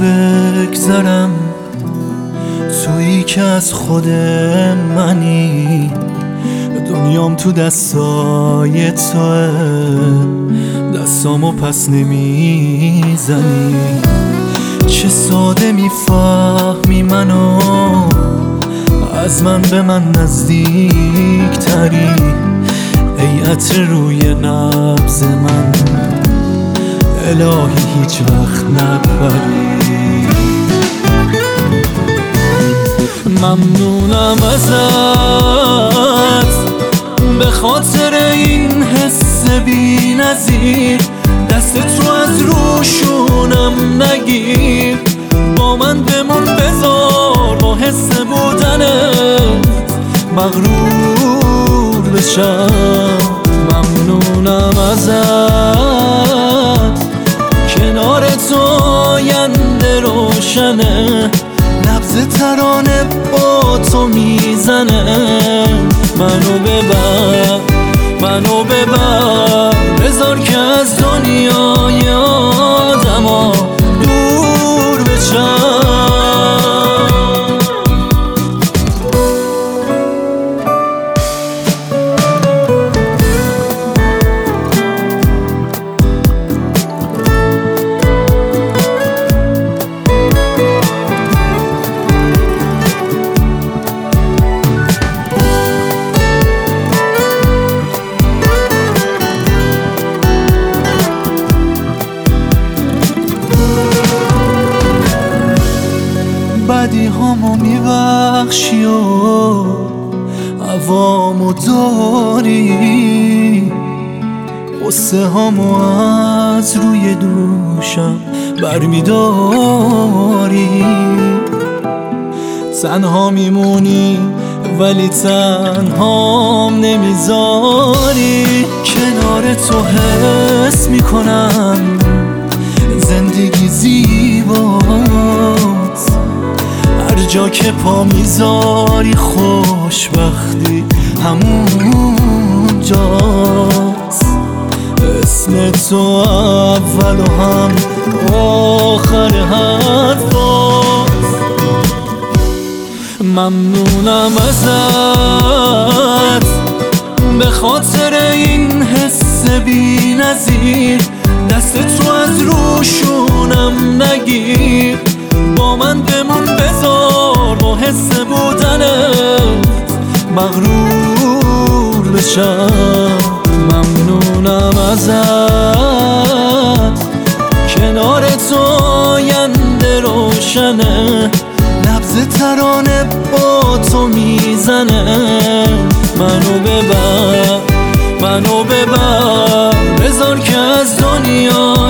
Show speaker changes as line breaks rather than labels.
بگذرم، تویی که از خود منی، دنیام تو دستای توه، دستامو پس نمیزنی. چه ساده میفهمی منو، از من به من نزدیک تری، ای عطر روی نبض من، الهی هیچ وقت نپری. ممنونم ازت به خاطر این حس بی نظیر، دست تو از روشونم نگیر، با من بمون بذار با حس بودنت مغرور بشم. ممنونم ازت، کنار تو آینده روشنه، نبض ترانه با تو میزنه. منو ببر بذار که از دنیای آدما دور بشم. بدی همو میبخشی و عوامو داری، قصه همو از روی دوشم برمیداری. تنها میمونی ولی تنهام نمیذاری، کنار تو حس میکنم زندگی زیباست، هر جا که پا میذاری خوشبختی همون جاست. اسم تو اول و هم آخر حرفاست. ممنونم ازت به خاطر این حس بی نظیر، دست تو از روشونم نگیر، با من بمون بذار با حس بودنت مغرور بشم. ممنونم ازت، کنار تو آینده روشنه، نبض ترانه با تو میزنه. منو ببر بذار که از دنیا